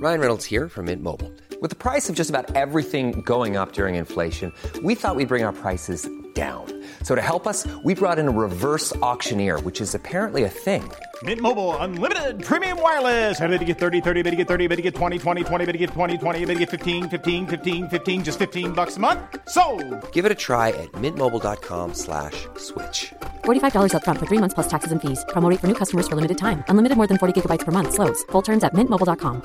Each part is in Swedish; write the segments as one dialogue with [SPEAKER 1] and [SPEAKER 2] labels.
[SPEAKER 1] Ryan Reynolds here from Mint Mobile. With the price of just about everything going up during inflation, we thought we'd bring our prices down. So to help us, we brought in a reverse auctioneer, which is apparently a thing.
[SPEAKER 2] Mint Mobile Unlimited Premium Wireless. How to get 30, 30, bit to get 30, bit to get 20, 20, 20, bit to get 20, 20, bit to get 15, 15, 15, 15, just $15 a month? Sold!
[SPEAKER 1] Give it a try at mintmobile.com/switch.
[SPEAKER 3] $45 up front for 3 months plus taxes and fees. Promo rate for new customers for limited time. Unlimited more than 40 gigabytes per month. Slows full terms at mintmobile.com.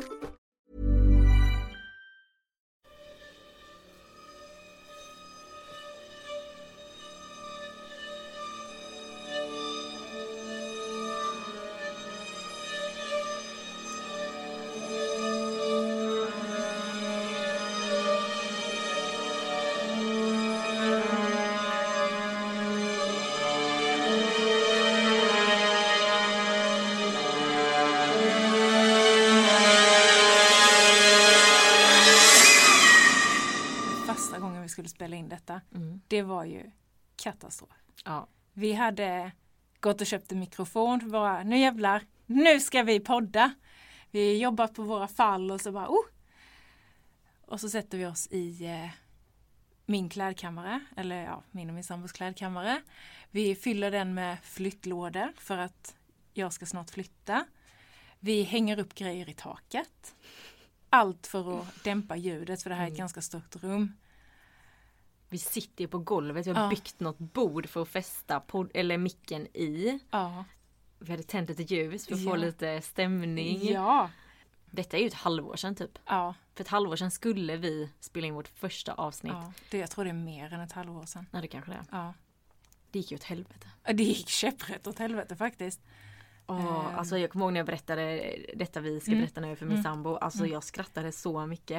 [SPEAKER 4] Spela in detta. Det var ju katastrof.
[SPEAKER 5] Ja.
[SPEAKER 4] Vi hade gått och köpt en mikrofon för bara, nu jävlar, nu ska vi podda. Vi jobbat på våra fall och så bara, Och så sätter vi oss i min klädkammare, eller ja, min och min sambos klädkammare. Vi fyller den med flyttlådor för att jag ska snart flytta. Vi hänger upp grejer i taket. Allt för att dämpa ljudet, för det här är ett ganska stort rum.
[SPEAKER 5] Vi sitter ju på golvet. Vi har byggt något bord för att fästa eller micken i.
[SPEAKER 4] Ja.
[SPEAKER 5] Vi hade tänt lite ljus för att få lite stämning.
[SPEAKER 4] Ja.
[SPEAKER 5] Detta är ju ett halvår sedan typ.
[SPEAKER 4] Ja.
[SPEAKER 5] För ett halvår sedan skulle vi spela in vårt första avsnitt.
[SPEAKER 4] Ja. Jag tror det är mer än ett halvår sedan.
[SPEAKER 5] Ja, det kanske det är.
[SPEAKER 4] Ja.
[SPEAKER 5] Det gick ju åt helvete.
[SPEAKER 4] Det gick käpprätt åt helvete faktiskt.
[SPEAKER 5] Alltså jag kommer ihåg när jag berättade detta vi ska berätta nu för min sambo. Alltså jag skrattade så mycket.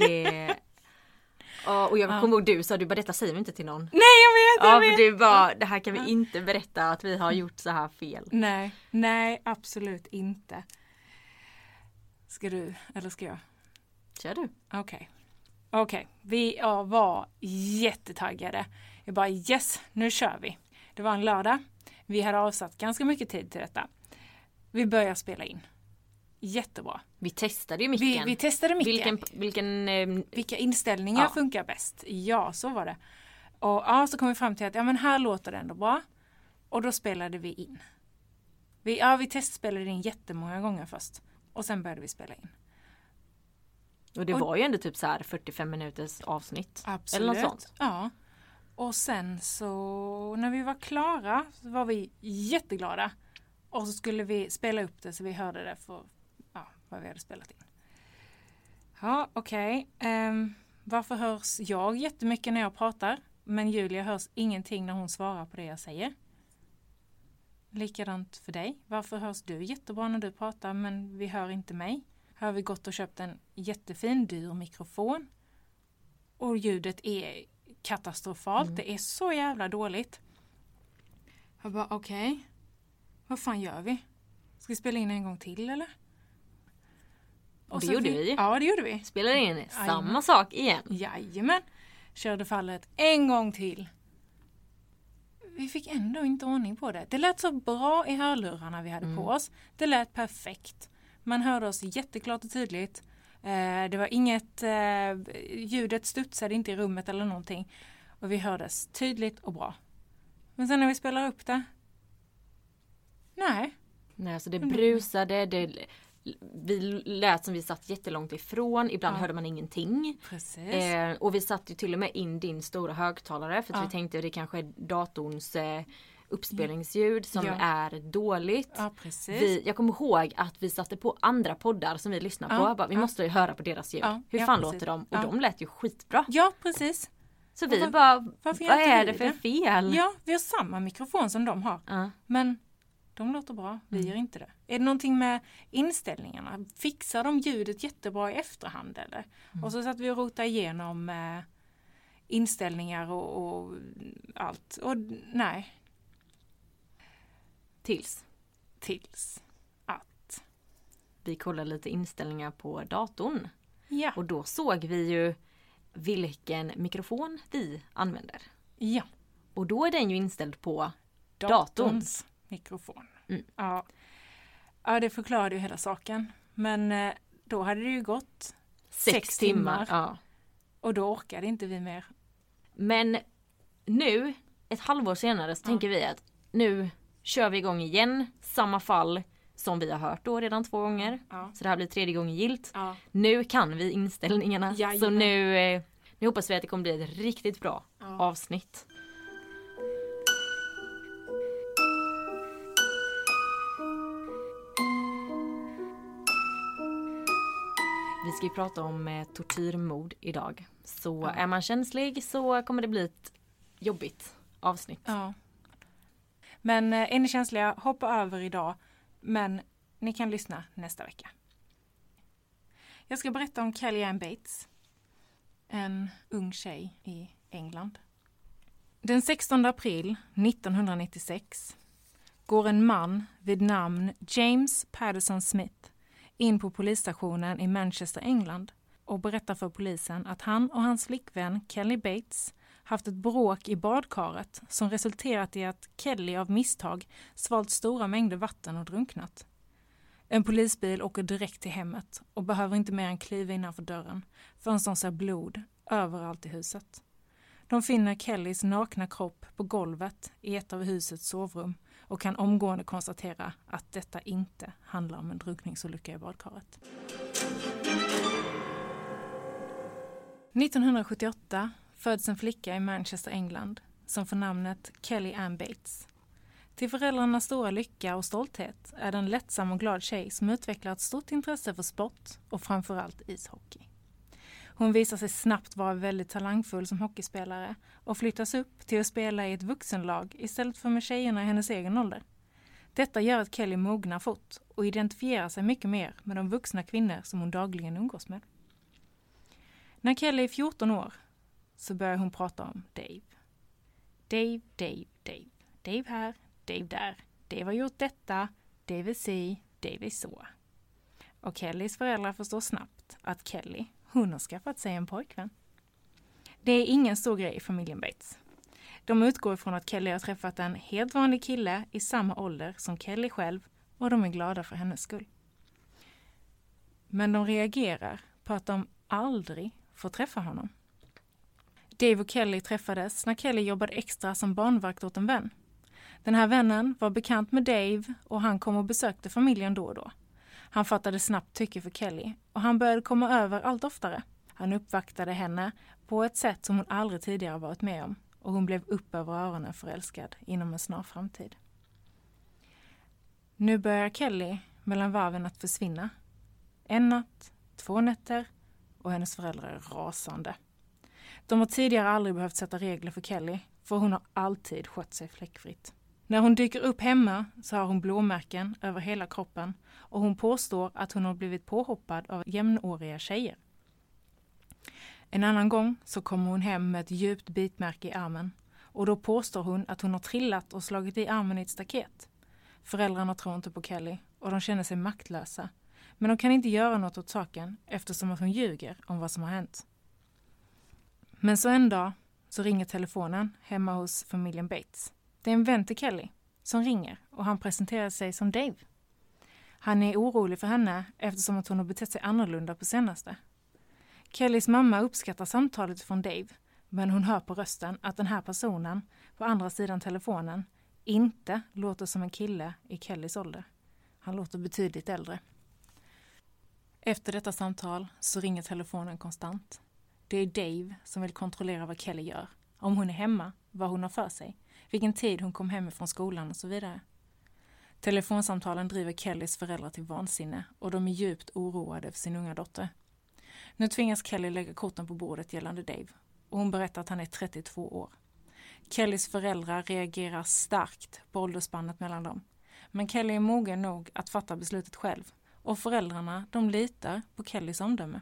[SPEAKER 5] Och jag kommer ihåg du sa, du bara detta säger vi inte till någon.
[SPEAKER 4] Nej, jag vet.
[SPEAKER 5] För du bara, det här kan vi inte berätta att vi har gjort så här fel.
[SPEAKER 4] Nej, absolut inte. Ska du, eller ska jag?
[SPEAKER 5] Kör du.
[SPEAKER 4] Okej. Vi var jättetaggade. Jag bara, yes, nu kör vi. Det var en lördag. Vi hade avsatt ganska mycket tid till detta. Vi börjar spela in. Jättebra.
[SPEAKER 5] Vi testade ju micken.
[SPEAKER 4] Vi testade micken. Vilka inställningar funkar bäst? Ja, så var det. Och så kom vi fram till att men här låter det ändå bra. Och då spelade vi in. Vi testspelade in jättemånga gånger först. Och sen började vi spela in.
[SPEAKER 5] Och det var ju ändå typ så här 45 minuters avsnitt.
[SPEAKER 4] Absolut.
[SPEAKER 5] Eller något sånt.
[SPEAKER 4] Ja. Och sen så när vi var klara så var vi jätteglada. Och så skulle vi spela upp det så vi hörde det för vad vi hade spelat in. Ja, okej. Varför hörs jag jättemycket när jag pratar? Men Julia hörs ingenting när hon svarar på det jag säger. Likadant för dig. Varför hörs du jättebra när du pratar men vi hör inte mig? Här har vi gått och köpt en jättefin dyr mikrofon. Och ljudet är katastrofalt. Det är så jävla dåligt. Jag bara, okej. Vad fan gör vi? Ska vi spela in en gång till eller?
[SPEAKER 5] Och det gjorde vi.
[SPEAKER 4] Ja, det gjorde vi.
[SPEAKER 5] Spelade in samma sak igen.
[SPEAKER 4] Jajamän. Körde fallet en gång till. Vi fick ändå inte ordning på det. Det lät så bra i hörlurarna vi hade på oss. Det lät perfekt. Man hörde oss jätteklart och tydligt. Det var inget... ljudet studsade inte i rummet eller någonting. Och vi hördes tydligt och bra. Men sen när vi spelar upp det... Nej,
[SPEAKER 5] alltså det brusade, vi lät som vi satt jättelångt ifrån, ibland hörde man ingenting.
[SPEAKER 4] Precis.
[SPEAKER 5] Och vi satt ju till och med in din stora högtalare för att vi tänkte att det kanske är datorns uppspelningsljud som är dåligt.
[SPEAKER 4] Ja, precis.
[SPEAKER 5] Jag kommer ihåg att vi satte på andra poddar som vi lyssnar på. Vi måste ju höra på deras ljud. Hur fan låter de? Och de lät ju skitbra.
[SPEAKER 4] Ja, precis.
[SPEAKER 5] Så vi vad är det för fel?
[SPEAKER 4] Ja, vi har samma mikrofon som de har. Men de låter bra, vi gör inte det. Är det någonting med inställningarna? Fixar de ljudet jättebra i efterhand eller? Och så satt vi och rotade igenom inställningar och allt. Och nej. Tills att
[SPEAKER 5] vi kollade lite inställningar på datorn.
[SPEAKER 4] Ja.
[SPEAKER 5] Och då såg vi ju vilken mikrofon vi använder.
[SPEAKER 4] Ja.
[SPEAKER 5] Och då är den ju inställd på
[SPEAKER 4] datorns mikrofon. Ja, det förklarade ju hela saken. Men då hade det ju gått
[SPEAKER 5] 6 timmar. Ja.
[SPEAKER 4] Och då orkade inte vi mer.
[SPEAKER 5] Men nu, ett halvår senare, så tänker vi att nu kör vi igång igen. Samma fall som vi har hört då redan 2 gånger.
[SPEAKER 4] Ja.
[SPEAKER 5] Så det här blir 3:e gången gillt.
[SPEAKER 4] Ja.
[SPEAKER 5] Nu kan vi inställningarna.
[SPEAKER 4] Jajamän.
[SPEAKER 5] Så nu hoppas vi att det kommer bli ett riktigt bra avsnitt. Vi ska ju prata om tortyrmord idag. Så är man känslig så kommer det bli ett jobbigt avsnitt.
[SPEAKER 4] Ja. Men är ni känsliga, hoppa över idag. Men ni kan lyssna nästa vecka. Jag ska berätta om Kellyanne Bates. En ung tjej i England. Den 16 april 1996 går en man vid namn James Patterson Smith in på polisstationen i Manchester, England och berättar för polisen att han och hans flickvän Kelly Bates haft ett bråk i badkaret som resulterat i att Kelly av misstag svalt stora mängder vatten och drunknat. En polisbil åker direkt till hemmet och behöver inte mer än kliva innanför dörren förrän de ser blod överallt i huset. De finner Kellys nakna kropp på golvet i ett av husets sovrum och kan omgående konstatera att detta inte handlar om en drunkningsolycka i badkaret. 1978 föds en flicka i Manchester, England som får namnet Kellyanne Bates. Till föräldrarnas stora lycka och stolthet är det en lättsam och glad tjej som utvecklar ett stort intresse för sport och framförallt ishockey. Hon visar sig snabbt vara väldigt talangfull som hockeyspelare och flyttas upp till att spela i ett vuxenlag istället för med tjejerna i hennes egen ålder. Detta gör att Kelly mognar fort och identifierar sig mycket mer med de vuxna kvinnor som hon dagligen umgås med. När Kelly är 14 år så börjar hon prata om Dave. Dave, Dave, Dave. Dave här, Dave där. Dave har gjort detta, Dave är si, Dave är så. Och Kellys föräldrar förstår snabbt att Kelly, hon har skaffat sig en pojkvän. Det är ingen stor grej i familjen Bates. De utgår ifrån att Kelly har träffat en helt vanlig kille i samma ålder som Kelly själv och de är glada för hennes skull. Men de reagerar på att de aldrig får träffa honom. Dave och Kelly träffades när Kelly jobbade extra som barnvakt åt en vän. Den här vännen var bekant med Dave och han kom och besökte familjen då och då. Han fattade snabbt tycke för Kelly och han började komma över allt oftare. Han uppvaktade henne på ett sätt som hon aldrig tidigare varit med om och hon blev upp över öronen förälskad inom en snar framtid. Nu börjar Kelly mellan varven att försvinna. 1 natt, 2 nätter och hennes föräldrar är rasande. De har tidigare aldrig behövt sätta regler för Kelly för hon har alltid skött sig fläckfritt. När hon dyker upp hemma så har hon blåmärken över hela kroppen och hon påstår att hon har blivit påhoppad av jämnåriga tjejer. En annan gång så kommer hon hem med ett djupt bitmärke i armen och då påstår hon att hon har trillat och slagit i armen i ett staket. Föräldrarna tror inte på Kelly och de känner sig maktlösa, men de kan inte göra något åt saken eftersom att hon ljuger om vad som har hänt. Men så en dag så ringer telefonen hemma hos familjen Bates. Det är en vän till Kelly som ringer och han presenterar sig som Dave. Han är orolig för henne eftersom att hon har betett sig annorlunda på senaste. Kellys mamma uppskattar samtalet från Dave, men hon hör på rösten att den här personen på andra sidan telefonen inte låter som en kille i Kellys ålder. Han låter betydligt äldre. Efter detta samtal så ringer telefonen konstant. Det är Dave som vill kontrollera vad Kelly gör. Om hon är hemma, vad hon har för sig, vilken tid hon kom hem från skolan och så vidare. Telefonsamtalen driver Kellys föräldrar till vansinne och de är djupt oroade för sin unga dotter. Nu tvingas Kelly lägga korten på bordet gällande Dave och hon berättar att han är 32 år. Kellys föräldrar reagerar starkt på åldersspannet mellan dem. Men Kelly är mogen nog att fatta beslutet själv och föräldrarna de litar på Kellys omdöme.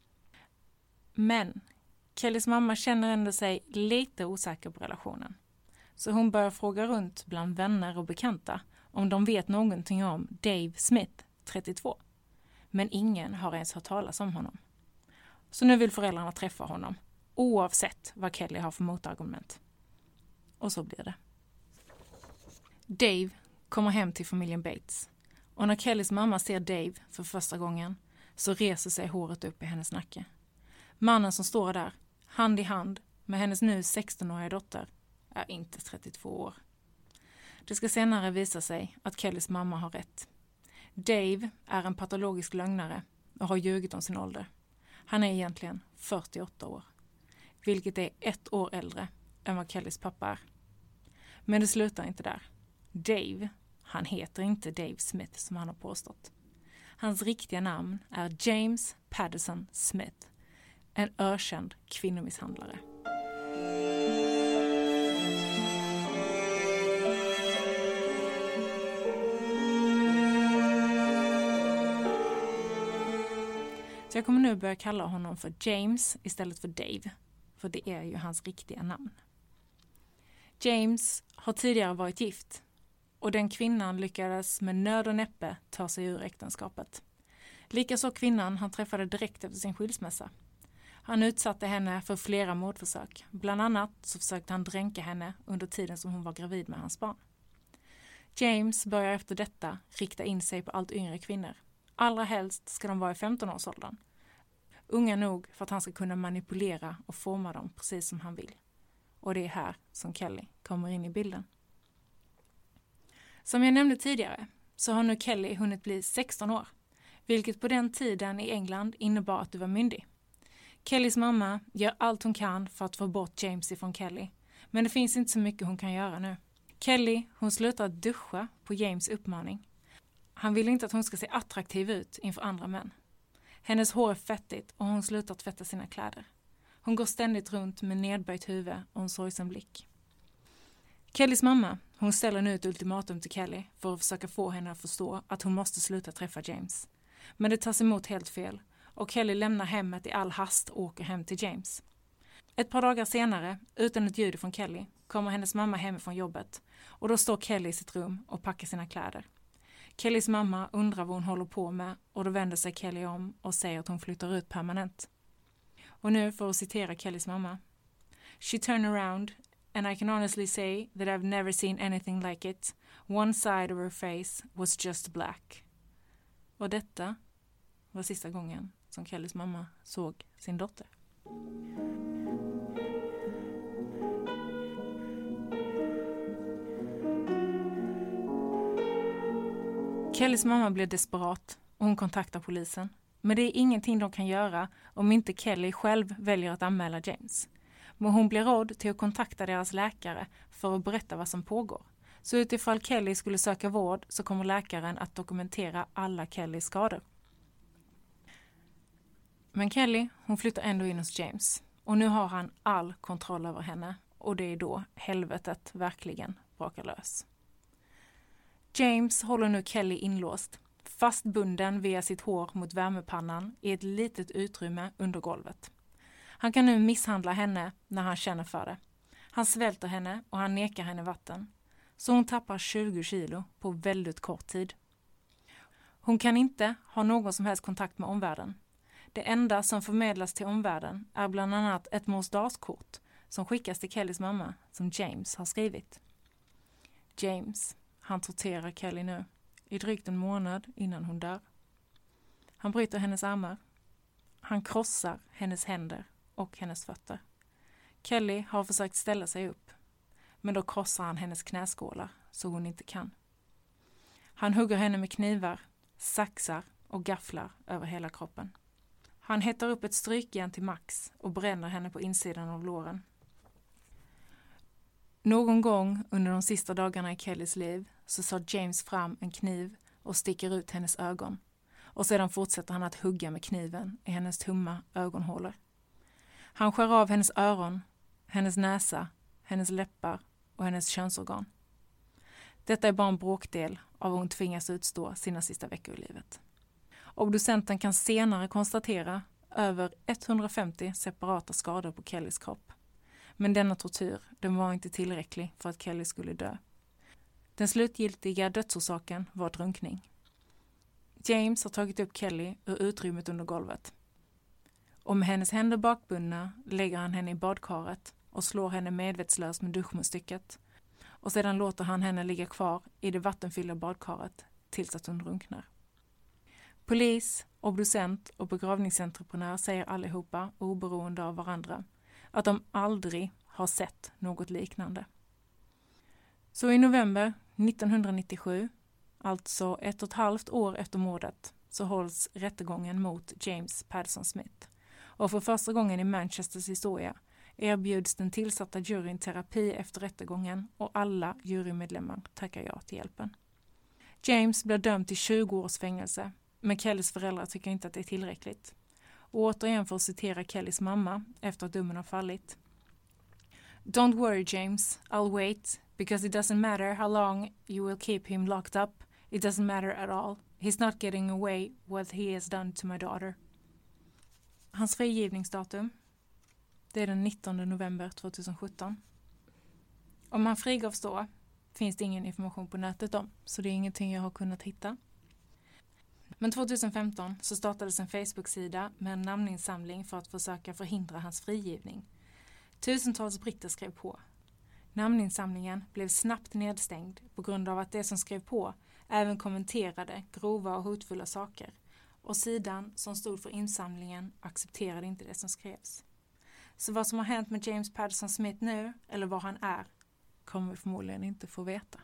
[SPEAKER 4] Men Kellys mamma känner ändå sig lite osäker på relationen. Så hon börjar fråga runt bland vänner och bekanta om de vet någonting om Dave Smith, 32. Men ingen har ens hört talas om honom. Så nu vill föräldrarna träffa honom, oavsett vad Kelly har för motargument. Och så blir det. Dave kommer hem till familjen Bates. Och när Kellys mamma ser Dave för första gången så reser sig håret upp i hennes nacke. Mannen som står där, hand i hand med hennes nu 16-åriga dotter, är inte 32 år. Det ska senare visa sig att Kellys mamma har rätt. Dave är en patologisk lögnare och har ljugit om sin ålder. Han är egentligen 48 år, vilket är 1 år äldre än vad Kellys pappa är. Men det slutar inte där. Dave, han heter inte Dave Smith som han har påstått. Hans riktiga namn är James Patterson Smith, en ökänd kvinnomisshandlare. Så jag kommer nu börja kalla honom för James istället för Dave, för det är ju hans riktiga namn. James har tidigare varit gift och den kvinnan lyckades med nöd och näppe ta sig ur äktenskapet. Likaså kvinnan han träffade direkt efter sin skilsmässa. Han utsatte henne för flera mordförsök. Bland annat så försökte han dränka henne under tiden som hon var gravid med hans barn. James börjar efter detta rikta in sig på allt yngre kvinnor. Allra helst ska de vara i 15-årsåldern. Unga nog för att han ska kunna manipulera och forma dem precis som han vill. Och det är här som Kelly kommer in i bilden. Som jag nämnde tidigare så har nu Kelly hunnit bli 16 år. Vilket på den tiden i England innebar att du var myndig. Kellys mamma gör allt hon kan för att få bort James ifrån Kelly. Men det finns inte så mycket hon kan göra nu. Kelly, hon slutar att duscha på James uppmaning. Han vill inte att hon ska se attraktiv ut inför andra män. Hennes hår är fettigt och hon slutar tvätta sina kläder. Hon går ständigt runt med nedböjt huvud och en sorgsen blick. Kellys mamma, hon ställer nu ett ultimatum till Kelly för att försöka få henne att förstå att hon måste sluta träffa James. Men det tas emot helt fel och Kelly lämnar hemmet i all hast och åker hem till James. Ett par dagar senare, utan ett ljud från Kelly, kommer hennes mamma hem från jobbet och då står Kelly i sitt rum och packar sina kläder. Kellys mamma undrar vad hon håller på med och då vänder sig Kelly om och säger att hon flyttar ut permanent. Och nu för att citera Kellys mamma. She turned around and I can honestly say that I've never seen anything like it. One side of her face was just black. Och detta var sista gången som Kellys mamma såg sin dotter. Kellys mamma blir desperat och hon kontaktar polisen. Men det är ingenting de kan göra om inte Kelly själv väljer att anmäla James. Men hon blir rådd till att kontakta deras läkare för att berätta vad som pågår. Så utifall Kelly skulle söka vård så kommer läkaren att dokumentera alla Kellys skador. Men Kelly, hon flyttar ändå in hos James. Och nu har han all kontroll över henne. Och det är då helvetet verkligen brakar lös. James håller nu Kelly inlåst, fastbunden via sitt hår mot värmepannan i ett litet utrymme under golvet. Han kan nu misshandla henne när han känner för det. Han svälter henne och han nekar henne vatten. Så hon tappar 20 kilo på väldigt kort tid. Hon kan inte ha någon som helst kontakt med omvärlden. Det enda som förmedlas till omvärlden är bland annat ett morsdagskort som skickas till Kellys mamma som James har skrivit. James, han torterar Kelly nu i drygt en månad innan hon dör. Han bryter hennes armar. Han krossar hennes händer och hennes fötter. Kelly har försökt ställa sig upp, men då krossar han hennes knäskålar så hon inte kan. Han hugger henne med knivar, saxar och gafflar över hela kroppen. Han hettar upp ett strykjärn till max och bränner henne på insidan av låren. Någon gång under de sista dagarna i Kellys liv så tar James fram en kniv och sticker ut hennes ögon. Och sedan fortsätter han att hugga med kniven i hennes tumma ögonhålor. Han skär av hennes öron, hennes näsa, hennes läppar och hennes könsorgan. Detta är bara en bråkdel av vad hon tvingas utstå sina sista veckor i livet. Obducenten kan senare konstatera över 150 separata skador på Kellys kropp. Men denna tortyr, den var inte tillräcklig för att Kelly skulle dö. Den slutgiltiga dödsorsaken var drunkning. James har tagit upp Kelly ur utrymmet under golvet. Och med hennes händer bakbundna lägger han henne i badkaret och slår henne medvetslös med duschmunstycket. Och sedan låter han henne ligga kvar i det vattenfyllda badkaret tills att hon drunknar. Polis, obducent och begravningsentreprenör säger allihopa, oberoende av varandra, att de aldrig har sett något liknande. Så i november 1997, alltså 1,5 år efter mordet, så hålls rättegången mot James Patterson Smith. Och för första gången i Manchesters historia erbjuds den tillsatta juryn terapi efter rättegången och alla jurymedlemmar tackar ja till hjälpen. James blir dömd till 20 års fängelse, men Kellys föräldrar tycker inte att det är tillräckligt. Och återigen får citera Kellys mamma efter att domen har fallit. "Don't worry James, I'll wait, because it doesn't matter how long you will keep him locked up. It doesn't matter at all. He's not getting away what he has done to my daughter." Hans frigivningsdatum, det är den 19 november 2017. Om han frigavs då finns det ingen information på nätet om, så det är ingenting jag har kunnat hitta. Men 2015 så startades en Facebook-sida med en namninsamling för att försöka förhindra hans frigivning. Tusentals britter skrev på. Namninsamlingen blev snabbt nedstängd på grund av att det som skrev på även kommenterade grova och hotfulla saker. Och sidan som stod för insamlingen accepterade inte det som skrevs. Så vad som har hänt med James Patterson Smith nu, eller var han är, kommer vi förmodligen inte få veta.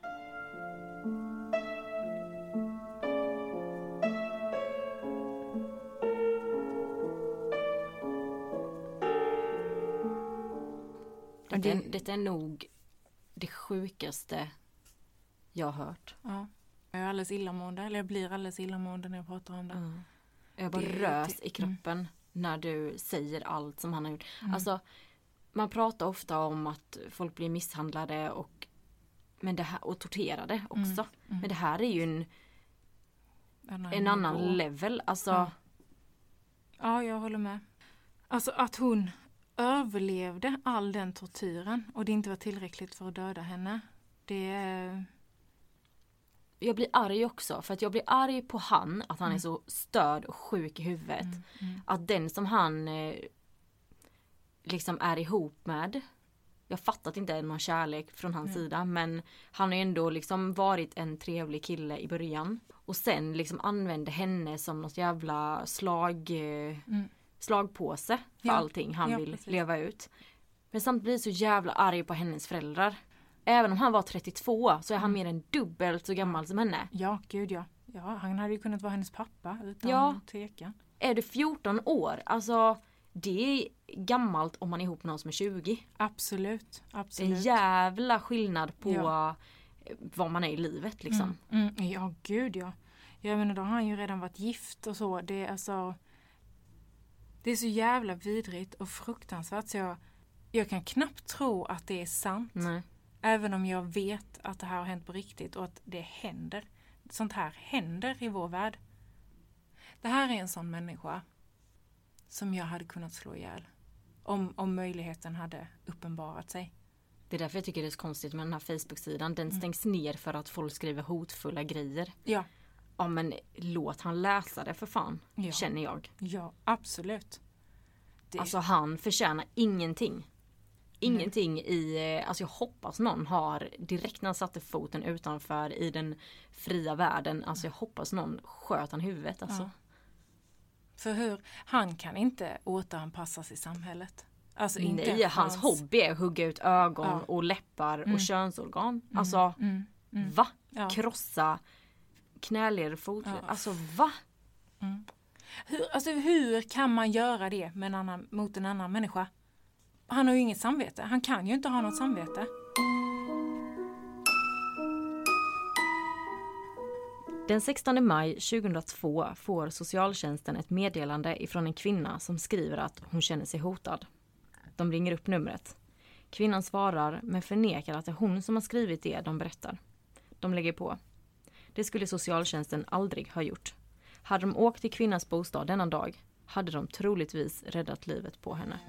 [SPEAKER 5] Detta är nog det sjukaste jag har hört.
[SPEAKER 4] Ja. Jag är alldeles illamående, eller jag blir alldeles illamående när jag pratar om det.
[SPEAKER 5] Jag bara rös i kroppen när du säger allt som han har gjort. Alltså, man pratar ofta om att folk blir misshandlade och torterade också. Men det här är ju en annan level. Alltså.
[SPEAKER 4] Ja, jag håller med. Alltså att hon överlevde all den tortyren och det inte var tillräckligt för att döda henne.
[SPEAKER 5] Jag blir arg också, för att jag blir arg på att han är så störd och sjuk i huvudet. Att den som han liksom är ihop med, jag fattar att det inte är någon kärlek från hans sida, men han har ändå liksom varit en trevlig kille i början. Och sen liksom använde henne som något jävla slagpåse för allting han vill leva ut. Men samtidigt blir så jävla arg på hennes föräldrar. Även om han var 32 så är han mer än dubbelt så gammal som henne.
[SPEAKER 4] Ja, gud ja. Ja, han hade ju kunnat vara hennes pappa utan tvekan.
[SPEAKER 5] Är du 14 år? Alltså, det är gammalt om man är ihop med någon som är 20.
[SPEAKER 4] Absolut.
[SPEAKER 5] Det är en jävla skillnad på vad man är i livet liksom.
[SPEAKER 4] Ja, gud ja. Jag menar, då har han ju redan varit gift och så. Det är så jävla vidrigt och fruktansvärt så jag kan knappt tro att det är sant.
[SPEAKER 5] Nej.
[SPEAKER 4] Även om jag vet att det här har hänt på riktigt och att det händer. Sånt här händer i vår värld. Det här är en sån människa som jag hade kunnat slå ihjäl. Om möjligheten hade uppenbarat sig.
[SPEAKER 5] Det är därför jag tycker det är så konstigt med den här Facebook-sidan. Den stängs ner för att folk skriver hotfulla grejer.
[SPEAKER 4] Ja.
[SPEAKER 5] Ja, men låt han läsa det för fan, känner jag.
[SPEAKER 4] Ja, absolut.
[SPEAKER 5] Alltså han förtjänar ingenting. Ingenting alltså jag hoppas någon har direkt när han satte foten utanför i den fria världen. Alltså jag hoppas någon sköt han huvudet. Alltså.
[SPEAKER 4] Ja. För han kan inte återanpassas i samhälet. Alltså
[SPEAKER 5] inte hans hobby är att hugga ut ögon och läppar och könsorgan. Alltså va? Ja. Krossa knäleder fotled. Alltså va?
[SPEAKER 4] Hur kan man göra det mot en annan människa? Han har ju inget samvete. Han kan ju inte ha något samvete.
[SPEAKER 5] Den 16 maj 2002 får socialtjänsten ett meddelande ifrån en kvinna som skriver att hon känner sig hotad. De ringer upp numret. Kvinnan svarar men förnekar att det är hon som har skrivit det de berättar. De lägger på. Det skulle socialtjänsten aldrig ha gjort. Hade de åkt till kvinnans bostad denna dag hade de troligtvis räddat livet på henne.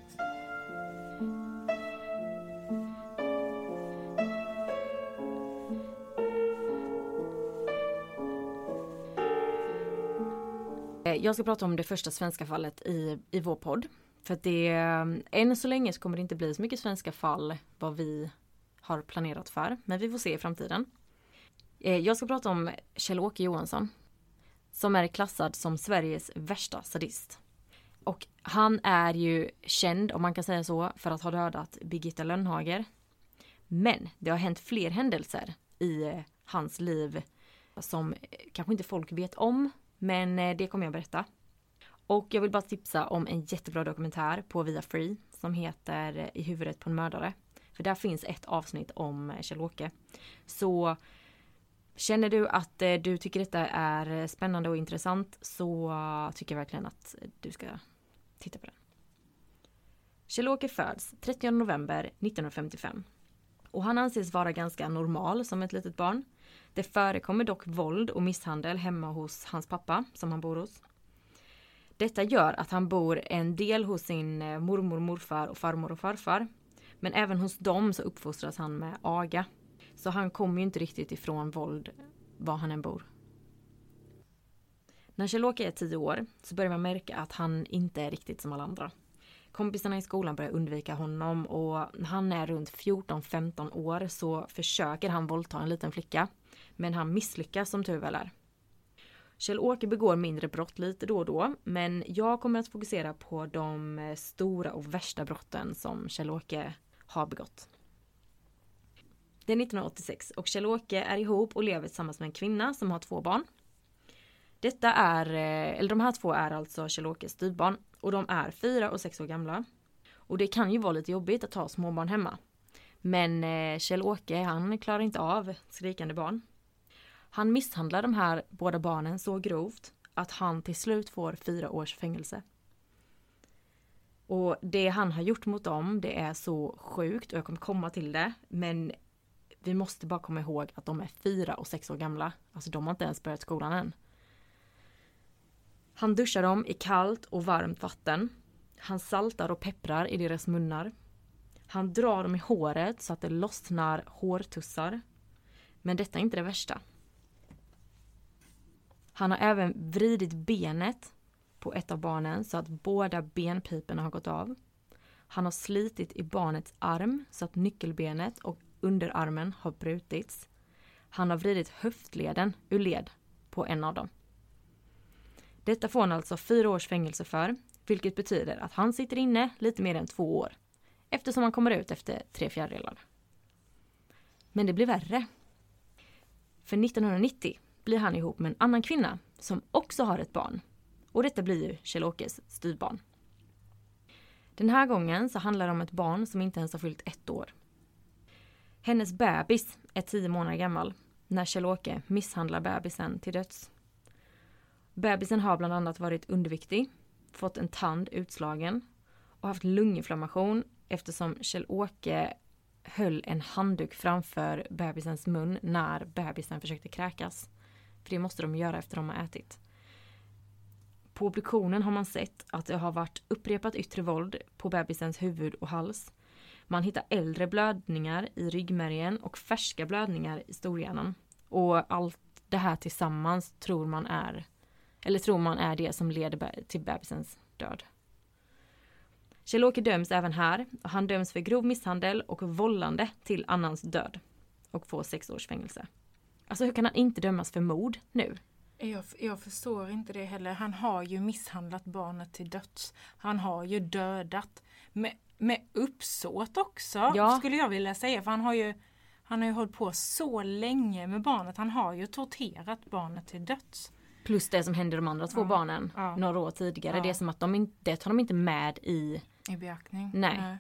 [SPEAKER 5] Jag ska prata om det första svenska fallet i vår podd. För att än så länge så kommer det inte bli så mycket svenska fall vad vi har planerat för. Men vi får se i framtiden. Jag ska prata om Kjell-Åke Johansson. som är klassad som Sveriges värsta sadist. Och han är ju känd, om man kan säga så, för att ha dödat Birgitta Lönnhager. Men det har hänt fler händelser i hans liv som kanske inte folk vet om, men det kommer jag berätta. Och jag vill bara tipsa om en jättebra dokumentär på Via Free som heter I huvudet på en mördare. För där finns ett avsnitt om Kjell-Åke. Så känner du att du tycker detta är spännande och intressant, så tycker jag verkligen att du ska titta på den. Kjell-Åke föds 30 november 1955. Och han anses vara ganska normal som ett litet barn. Det förekommer dock våld och misshandel hemma hos hans pappa som han bor hos. Detta gör att han bor en del hos sin mormor, morfar och farmor och farfar. Men även hos dem så uppfostras han med aga. Så han kommer ju inte riktigt ifrån våld var han än bor. När Kjell-Åke är 10 år så börjar man märka att han inte är riktigt som alla andra. Kompisarna i skolan börjar undvika honom och när han är runt 14-15 år så försöker han våldta en liten flicka. Men han misslyckas som tur väl är. Kjell-Åke begår mindre brott lite då och då, men jag kommer att fokusera på de stora och värsta brotten som Kjell-Åke har begått. Det är 1986 och Kjell-Åke är ihop och lever tillsammans med en kvinna som har 2 barn. De här 2 är alltså Kjell-Åkes styvbarn och de är 4 och 6 år gamla. Och det kan ju vara lite jobbigt att ha småbarn hemma. Men Kjell-Åke, han klarar inte av skrikande barn. Han misshandlar de här båda barnen så grovt att han till slut får 4 års fängelse. Och det han har gjort mot dem, det är så sjukt och jag kommer komma till det. Men vi måste bara komma ihåg att de är 4 och 6 år gamla. Alltså de har inte ens börjat skolan än. Han duschar dem i kallt och varmt vatten. Han saltar och pepprar i deras munnar. Han drar dem i håret så att det lossnar hårtussar. Men detta är inte det värsta. Han har även vridit benet på ett av barnen så att båda benpiporna har gått av. Han har slitit i barnets arm så att nyckelbenet och underarmen har brutits. Han har vridit höftleden ur led på en av dem. Detta får han alltså 4 års fängelse för, vilket betyder att han sitter inne lite mer än 2 år. Eftersom han kommer ut efter 3/4. Men det blir värre. För 1990 blir han ihop med en annan kvinna som också har ett barn. Och detta blir ju Kjell-Åkes styvbarn. Den här gången så handlar det om ett barn som inte ens har fyllt 1 år. Hennes bebis är 10 månader gammal när Kjell-Åke misshandlar bebisen till döds. Bebisen har bland annat varit underviktig, fått en tand utslagen och haft lunginflammation eftersom Kjell-Åke höll en handduk framför bebisens mun när bebisen försökte kräkas. För det måste de göra efter de har ätit. På obduktionen har man sett att det har varit upprepat yttre våld på bebisens huvud och hals. Man hittar äldre blödningar i ryggmärgen och färska blödningar i storhjärnan. Och allt det här tillsammans tror man är det som leder till bebisens död. Kjell-Åke döms även här och han döms för grov misshandel och vållande till annans död och får 6 års fängelse. Alltså hur kan han inte dömas för mord nu?
[SPEAKER 4] Jag förstår inte det heller. Han har ju misshandlat barnet till döds. Han har ju dödat med uppsåt också, skulle jag vilja säga. För han har ju hållit på så länge med barnet. Han har ju torterat barnet till döds.
[SPEAKER 5] Plus det som hände de andra 2 barnen några år tidigare. Ja. Det är som att det tar de inte med i
[SPEAKER 4] beaktning.
[SPEAKER 5] Nej.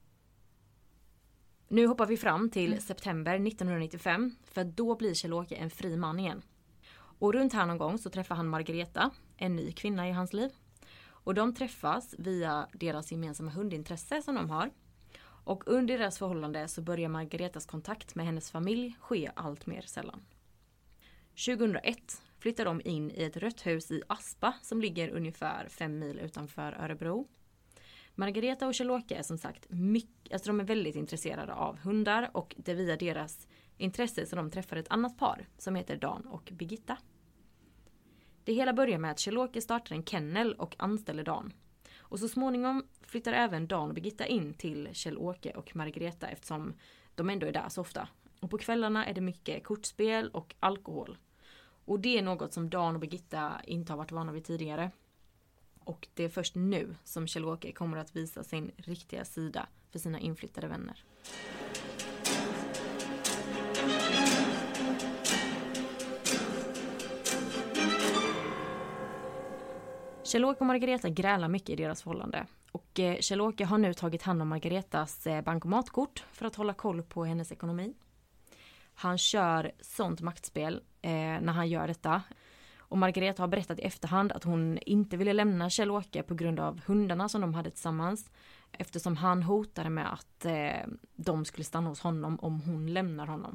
[SPEAKER 5] Nu hoppar vi fram till september 1995. För då blir Kjell-Åke en fri man igen. Och runt här någon gång så träffar han Margareta, en ny kvinna i hans liv. Och de träffas via deras gemensamma hundintresse som de har. Och under deras förhållande så börjar Margaretas kontakt med hennes familj ske allt mer sällan. 2001 flyttar de in i ett rött hus i Aspa som ligger ungefär 5 mil utanför Örebro. Margareta och Kjell-Åke är som sagt de är väldigt intresserade av hundar och det är via deras intresse som de träffar ett annat par som heter Dan och Birgitta. Det hela börjar med att Kjell-Åke startar en kennel och anställer Dan. Och så småningom flyttar även Dan och Birgitta in till Kjell-Åke och Margareta eftersom de ändå är där så ofta. Och på kvällarna är det mycket kortspel och alkohol. Och det är något som Dan och Birgitta inte har varit vana vid tidigare. Och det är först nu som Kjell-Åke kommer att visa sin riktiga sida för sina inflyttade vänner. Kjell-Åke och Margareta grälar mycket i deras förhållande. Och Kjell-Åke har nu tagit hand om Margaretas bankomatkort för att hålla koll på hennes ekonomi. Han kör sånt maktspel när han gör detta. Och Margareta har berättat i efterhand att hon inte ville lämna Kjell-Åke på grund av hundarna som de hade tillsammans. Eftersom han hotade med att de skulle stanna hos honom om hon lämnar honom.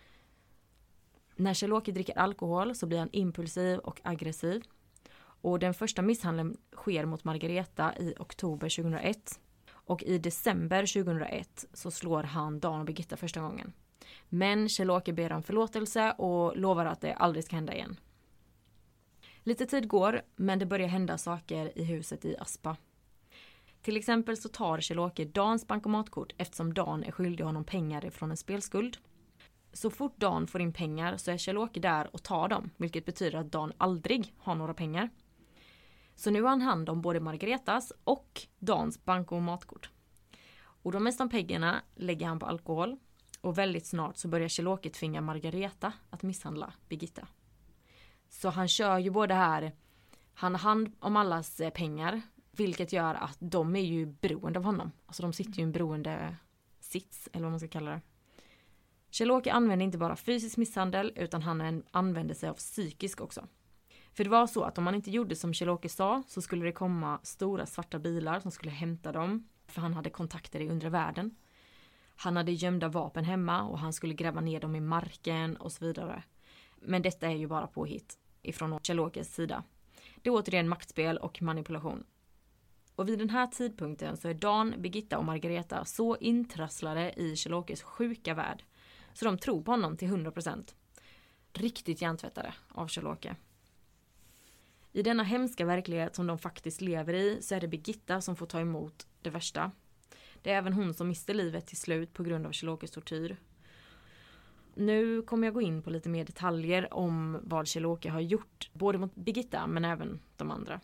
[SPEAKER 5] När Kjell-Åke dricker alkohol så blir han impulsiv och aggressiv. Och den första misshandeln sker mot Margareta i oktober 2001. Och i december 2001 så slår han Dan och Birgitta första gången. Men Kjell-Åke ber om förlåtelse och lovar att det aldrig ska hända igen. Lite tid går, men det börjar hända saker i huset i Aspa. Till exempel så tar Kjell-Åke Dans bankomatkort eftersom Dan är skyldig honom pengar från en spelskuld. Så fort Dan får in pengar så är Kjell-Åke där och tar dem, vilket betyder att Dan aldrig har några pengar. Så nu har han hand om både Margaretas och Dans bankomatkort. Och de mesta pengarna lägger han på alkohol. Och väldigt snart så börjar Kjell-Åke tvinga Margareta att misshandla Birgitta. Så han kör ju både här, han har hand om allas pengar, vilket gör att de är ju beroende av honom. Alltså de sitter ju i en beroende sits, eller vad man ska kalla det. Kjell-Åke använder inte bara fysisk misshandel, utan han använder sig av psykisk också. För det var så att om man inte gjorde som Kjell-Åke sa så skulle det komma stora svarta bilar som skulle hämta dem. För han hade kontakter i undre världen. Han hade gömda vapen hemma och han skulle gräva ner dem i marken och så vidare. Men detta är ju bara påhitt ifrån Kjell-Åkes sida. Det är återigen maktspel och manipulation. Och vid den här tidpunkten så är Dan, Birgitta och Margareta så intrasslade i Kjell-Åkes sjuka värld. Så de tror på honom till 100%. Riktigt hjärntvättade av Kjell-Åke. I denna hemska verklighet som de faktiskt lever i så är det Birgitta som får ta emot det värsta. Det är även hon som mister livet till slut på grund av Kjell-Åkes tortyr. Nu kommer jag gå in på lite mer detaljer om vad Kjell-Åke har gjort. Både mot Birgitta men även de andra.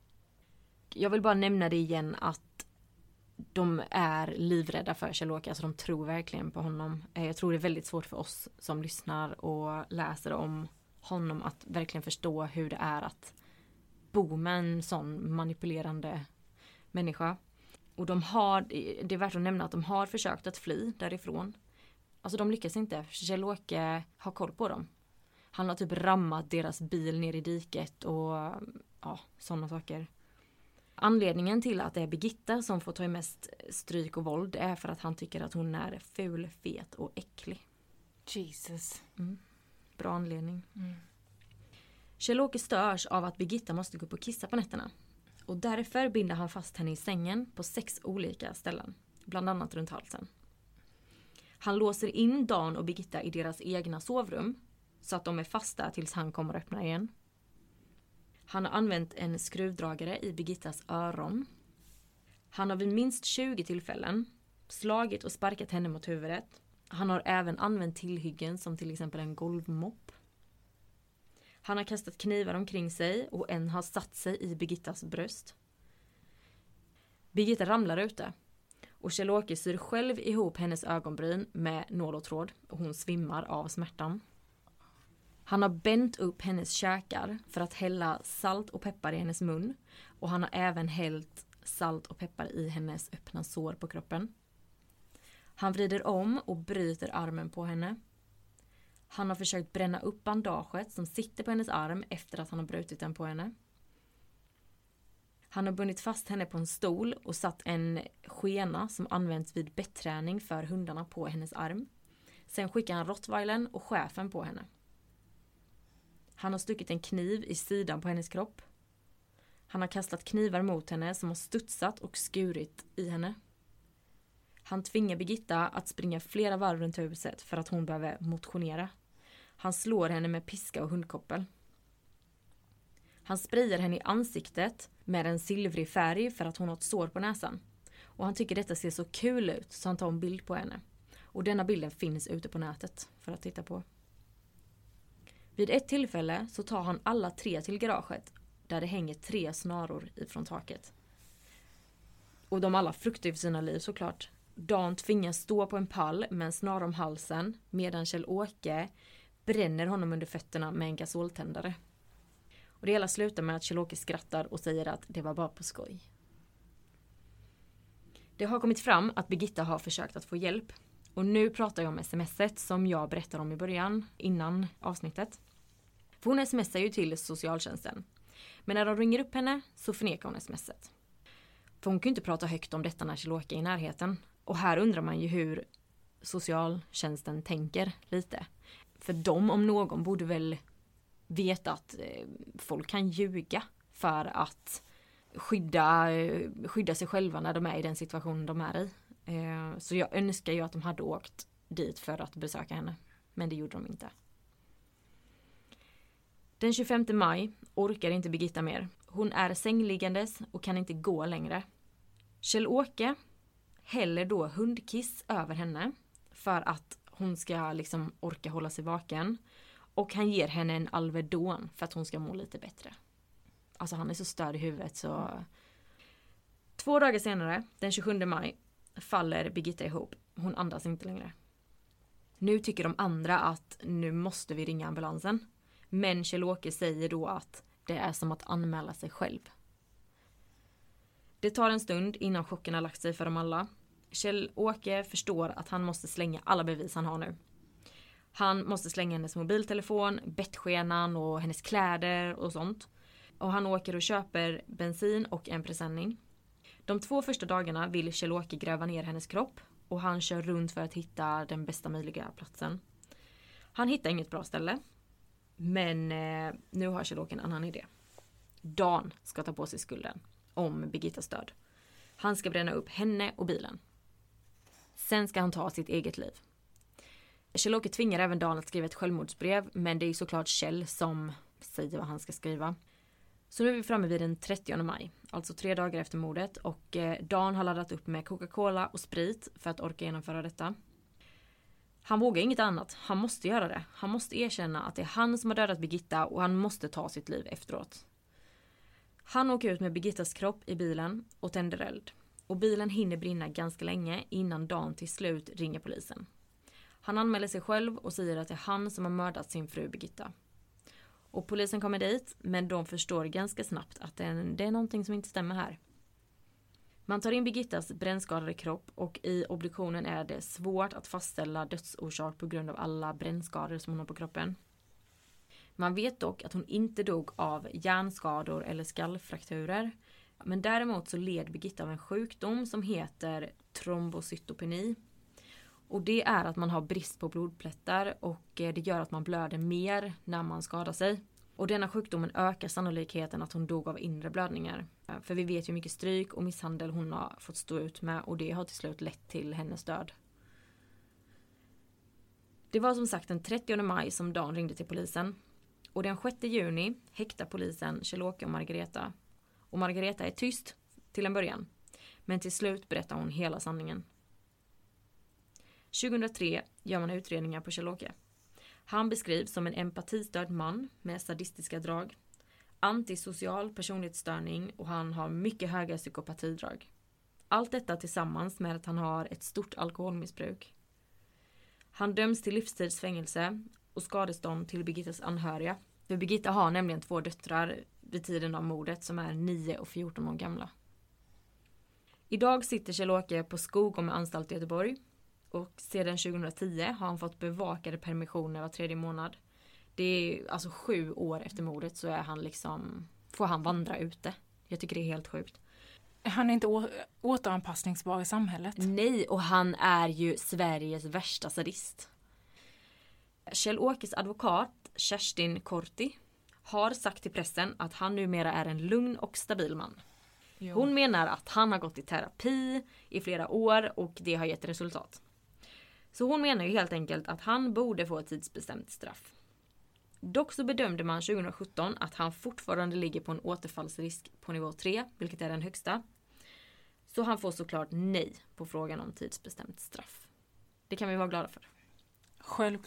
[SPEAKER 5] Jag vill bara nämna det igen att de är livrädda för Kjell-Åke. Alltså de tror verkligen på honom. Jag tror det är väldigt svårt för oss som lyssnar och läser om honom att verkligen förstå hur det är att bo med en sån manipulerande människa. Och det är värt att nämna att de har försökt att fly därifrån. Alltså de lyckas inte. Kjell-Åke har koll på dem. Han har typ rammat deras bil ner i diket och ja, sådana saker. Anledningen till att det är Birgitta som får ta mest stryk och våld är för att han tycker att hon är ful, fet och äcklig.
[SPEAKER 4] Jesus.
[SPEAKER 5] Bra anledning. Kjell-Åke störs av att Birgitta måste gå upp och kissa på nätterna. Och därför binder han fast henne i sängen på 6 olika ställen. Bland annat runt halsen. Han låser in Dan och Birgitta i deras egna sovrum. Så att de är fasta tills han kommer att öppna igen. Han har använt en skruvdragare i Birgittas öron. Han har vid minst 20 tillfällen slagit och sparkat henne mot huvudet. Han har även använt tillhyggen som till exempel en golvmopp. Han har kastat knivar omkring sig och en har satt sig i Birgittas bröst. Birgitta ramlar ute och Kjell-Åke syr själv ihop hennes ögonbryn med nål och tråd och hon svimmar av smärtan. Han har bänt upp hennes käkar för att hälla salt och peppar i hennes mun och han har även hällt salt och peppar i hennes öppna sår på kroppen. Han vrider om och bryter armen på henne. Han har försökt bränna upp bandaget som sitter på hennes arm efter att han har brutit den på henne. Han har bundit fast henne på en stol och satt en skena som används vid betträning för hundarna på hennes arm. Sen skickar han rottweilern och chefen på henne. Han har stuckit en kniv i sidan på hennes kropp. Han har kastat knivar mot henne som har studsat och skurit i henne. Han tvingar Birgitta att springa flera varv runt huset för att hon behöver motionera. Han slår henne med piska och hundkoppel. Han sprayar henne i ansiktet med en silvrig färg för att hon har ett sår på näsan. Och han tycker detta ser så kul ut så han tar en bild på henne. Och denna bilden finns ute på nätet för att titta på. Vid ett tillfälle så tar han alla 3 till garaget där det hänger 3 snaror ifrån taket. Och de alla fruktar för sina liv såklart. Dan tvingas stå på en pall med en snara om halsen medan Kjell-Åke bränner honom under fötterna med en gasoltändare. Och det hela slutar med att Kjell-Åke skrattar och säger att det var bara på skoj. Det har kommit fram att Birgitta har försökt att få hjälp. Och nu pratar jag om sms:et som jag berättade om i början, innan avsnittet. För hon smsar ju till socialtjänsten. Men när de ringer upp henne så förnekar hon sms:et. För hon kan ju inte prata högt om detta när Kjell-Åke är i närheten. Och här undrar man ju hur socialtjänsten tänker lite. För de om någon borde väl veta att folk kan ljuga för att skydda sig själva när de är i den situationen de är i. Så jag önskar ju att de hade åkt dit för att besöka henne. Men det gjorde de inte. Den 25 maj orkar inte Birgitta mer. Hon är sängliggandes och kan inte gå längre. Kjell-Åke häller då hundkiss över henne för att hon ska liksom orka hålla sig vaken. Och han ger henne en Alvedon för att hon ska må lite bättre. Alltså han är så störd i huvudet så... 2 dagar senare, den 27 maj, faller Birgitta ihop. Hon andas inte längre. Nu tycker de andra att nu måste vi ringa ambulansen. Men Kjell-Åke säger då att det är som att anmäla sig själv. Det tar en stund innan chocken har lagt sig för dem alla. Kjell-Åke förstår att han måste slänga alla bevis han har nu. Han måste slänga hennes mobiltelefon, bettskenan och hennes kläder och sånt. Och han åker och köper bensin och en presenning. De 2 första dagarna vill Kjell-Åke gräva ner hennes kropp. Och han kör runt för att hitta den bästa möjliga platsen. Han hittar inget bra ställe. Men nu har Kjell-Åke en annan idé. Dan ska ta på sig skulden om Birgittas död. Han ska bränna upp henne och bilen. Sen ska han ta sitt eget liv. Kjell-Åke tvingar även Dan att skriva ett självmordsbrev. Men det är såklart Kjell som säger vad han ska skriva. Så nu är vi framme vid den 30 maj. Alltså 3 dagar efter mordet. Och Dan har laddat upp med Coca-Cola och sprit för att orka genomföra detta. Han vågar inget annat. Han måste göra det. Han måste erkänna att det är han som har dödat Birgitta och han måste ta sitt liv efteråt. Han åker ut med Birgittas kropp i bilen och tänder eld. Och bilen hinner brinna ganska länge innan Dan till slut ringer polisen. Han anmäler sig själv och säger att det är han som har mördat sin fru Birgitta. Och polisen kommer dit, men de förstår ganska snabbt att det är någonting som inte stämmer här. Man tar in Birgittas brännskadade kropp och i obduktionen är det svårt att fastställa dödsorsak på grund av alla brännskador som hon har på kroppen. Man vet dock att hon inte dog av hjärnskador eller skallfrakturer. Men däremot så led Birgitta av en sjukdom som heter trombocytopeni. Och det är att man har brist på blodplättar och det gör att man blöder mer när man skadar sig. Och denna sjukdomen ökar sannolikheten att hon dog av inre blödningar. För vi vet ju mycket stryk och misshandel hon har fått stå ut med och det har till slut lett till hennes död. Det var som sagt den 30 maj som Dan ringde till polisen. Och den 6 juni häktar polisen Kjell-Åke och Margareta. Och Margareta är tyst till en början. Men till slut berättar hon hela sanningen. 2003 gör man utredningar på Kjell-Åke. Han beskrivs som en empatistörd man med sadistiska drag, antisocial personlighetsstörning och han har mycket höga psykopatidrag. Allt detta tillsammans med att han har ett stort alkoholmissbruk. Han döms till livstidsfängelse och skadestånd till Birgittas anhöriga. För Birgitta har nämligen 2 döttrar vid tiden av mordet som är 9 och 14 år gamla. Idag sitter Kjell-Åke på Skogome anstalt i Göteborg. Och sedan 2010 har han fått bevakade permissioner var 3:e månad. Det är alltså 7 år efter mordet så är han liksom, får han vandra ute. Jag tycker det är helt sjukt.
[SPEAKER 4] Han är inte återanpassningsbar i samhället.
[SPEAKER 5] Nej, och han är ju Sveriges värsta sadist. Kjell-Åkes advokat Kerstin Korti har sagt till pressen att han numera är en lugn och stabil man. Jo. Hon menar att han har gått i terapi i flera år och det har gett resultat. Så hon menar ju helt enkelt att han borde få ett tidsbestämt straff. Dock så bedömde man 2017 att han fortfarande ligger på en återfallsrisk på nivå 3, vilket är den högsta. Så han får såklart nej på frågan om tidsbestämt straff. Det kan vi vara glada för.
[SPEAKER 4] Självklart.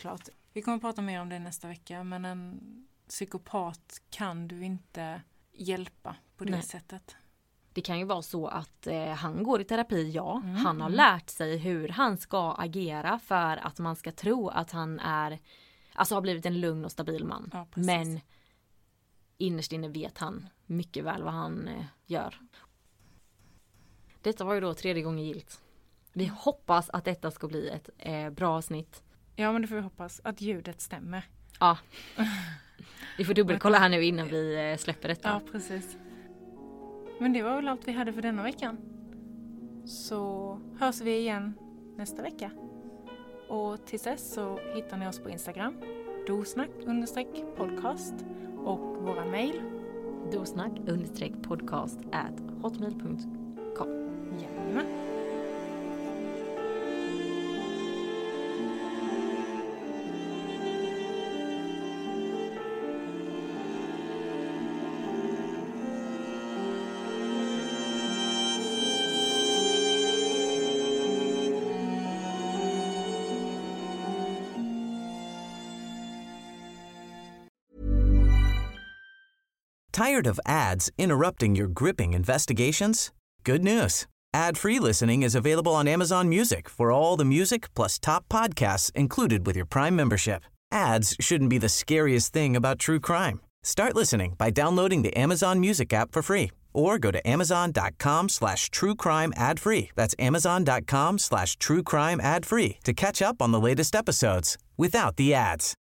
[SPEAKER 4] Vi kommer att prata mer om det nästa vecka, men en psykopat kan du inte hjälpa på det sättet.
[SPEAKER 5] Det kan ju vara så att han går i terapi, Han har lärt sig hur han ska agera för att man ska tro att han har blivit en lugn och stabil man.
[SPEAKER 4] Ja,
[SPEAKER 5] men innerst inne vet han mycket väl vad han gör. Detta var ju då 3:e gången gillt. Vi hoppas att detta ska bli ett bra avsnitt.
[SPEAKER 4] Ja, men det får vi hoppas att ljudet stämmer.
[SPEAKER 5] Ja. Vi får dubbelkolla här nu innan vi släpper detta.
[SPEAKER 4] Ja, precis. Men det var väl allt vi hade för denna veckan. Så hörs vi igen nästa vecka. Och tills dess så hittar ni oss på Instagram. dosnack_podcast. Och våra mejl.
[SPEAKER 5] dosnack_podcast@hotmail.com.
[SPEAKER 4] Jajamän.
[SPEAKER 6] Tired of ads interrupting your gripping investigations? Good news. Ad-free listening is available on Amazon Music for all the music plus top podcasts included with your Prime membership. Ads shouldn't be the scariest thing about true crime. Start listening by downloading the Amazon Music app for free or go to amazon.com/truecrime ad-free. That's amazon.com/truecrime ad-free to catch up on the latest episodes without the ads.